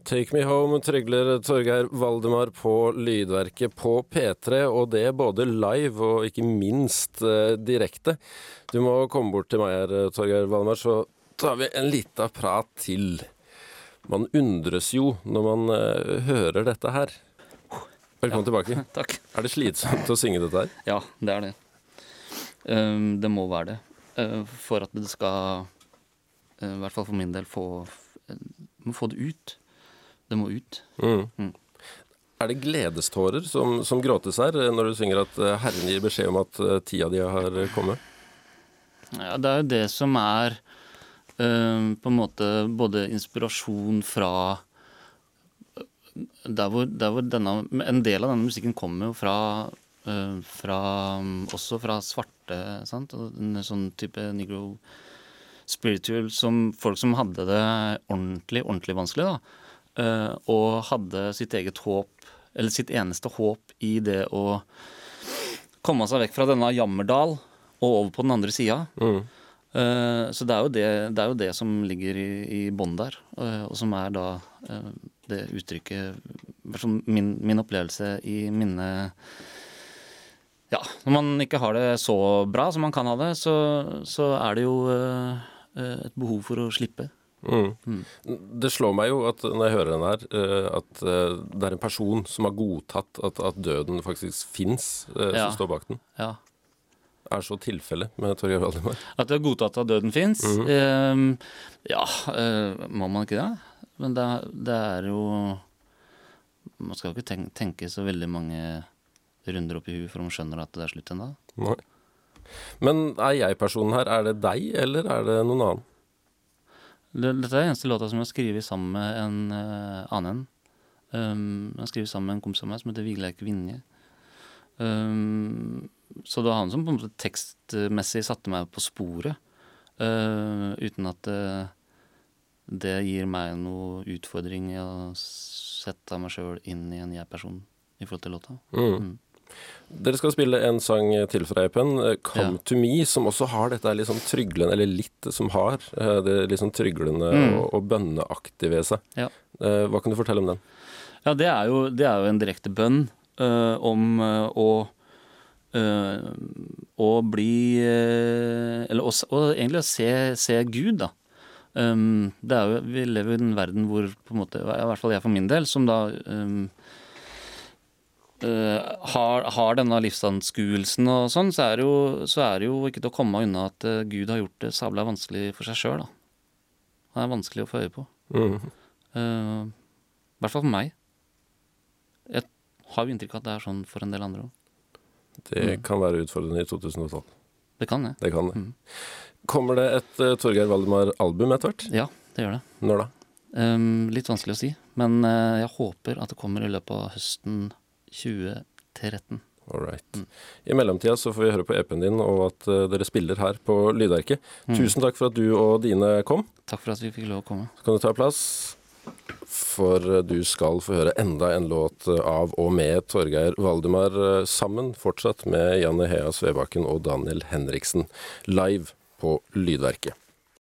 Take Me Home trygler Torgeir Valdemar på Lydverket på P3, og det er både live og ikke minst direkte. Du må komme bort til meg her, Torgeir Valdemar, så tar vi en liten prat til. Man undres jo når man hører dette her. Velkommen tilbake. Takk. Er det slitsomt å synge dette her? Ja, det er det. Det må være det. For at det skal, i hvert fall for min del, må få det ut. Det må ut. Er det gledestårer som gråtes her når du synger at Herren gir beskjed om at tida di har kommet? Ja, det er jo det som er på en måte både inspirasjon fra der hvor en del av denne musikken kommer jo også fra svarte, sant? En sånn type negro spiritual som folk som hadde det ordentlig vanskelig da. Og hadde sitt eget håp, eller sitt eneste håp i det å komme seg vekk fra denne jammerdal og over på den andre siden. Så det er jo det som ligger i bånd der, og som er da det uttrykket, min opplevelse i minne. Ja, når man ikke har det så bra som man kan ha det, så er det jo et behov for å slippe. Det slår meg jo at når jeg hører den her, at det er en person som har godtatt at døden faktisk finnes, som står bak den. Ja. Er så tilfellet med Torgeir Valdemar? At det er godtatt at døden finnes? Må man ikke det? Men det er jo, man skal jo ikke tenke så veldig mange runder opp i huet for man skjønner at det er slutt enda. Nei. Men er jeg-personen her, er det deg, eller er det noen annen? Dette er den eneste låta som jeg har skrivet sammen med en annen. Jeg har skrivet sammen med en kompis av meg som heter Vigleik Vinje. Så det var han som på en måte tekstmessig satte meg på sporet, uten at det gir meg noe utfordring i å sette meg selv inn i en jeg-person i forhold til låta. Dere skal spille en sang til fra EP-en, Come to Me, som også har dette litt sånn tryglende, eller litt som har det litt sånn tryglende og bønneaktig ved seg. Hva kan du fortelle om den? Ja, det er jo en direkte bønn om å bli, eller egentlig å se Gud da. Det er jo, vi lever i en verden hvor på en måte, i hvert fall jeg for min del, som da har denne livsanskuelsen og sånn, så er det jo ikke til å komme unna at Gud har gjort det sabla vanskelig for seg selv da. Det er vanskelig å få øye på. I hvert fall for meg. Jeg har jo inntrykk av at det er sånn for en del andre også. Det kan være utfordrende i 2012. Det kan det. Det kan det. Kommer det et Torgeir Valdemar-album etter hvert? Ja, det gjør det. Når da? Litt vanskelig å si, men jeg håper at det kommer i løpet av høsten 2013. Alright. I mellomtida så får vi høre på EP-en din og at dere spiller her på Lydverket. Tusen takk for at du og dine kom. Takk for at vi fikk lov å komme. Så kan du ta plass, for du skal få høre enda en låt av og med Torgeir Valdemar sammen, fortsatt med Janne Hea Svebakken og Daniel Henriksen, live på Lydverket.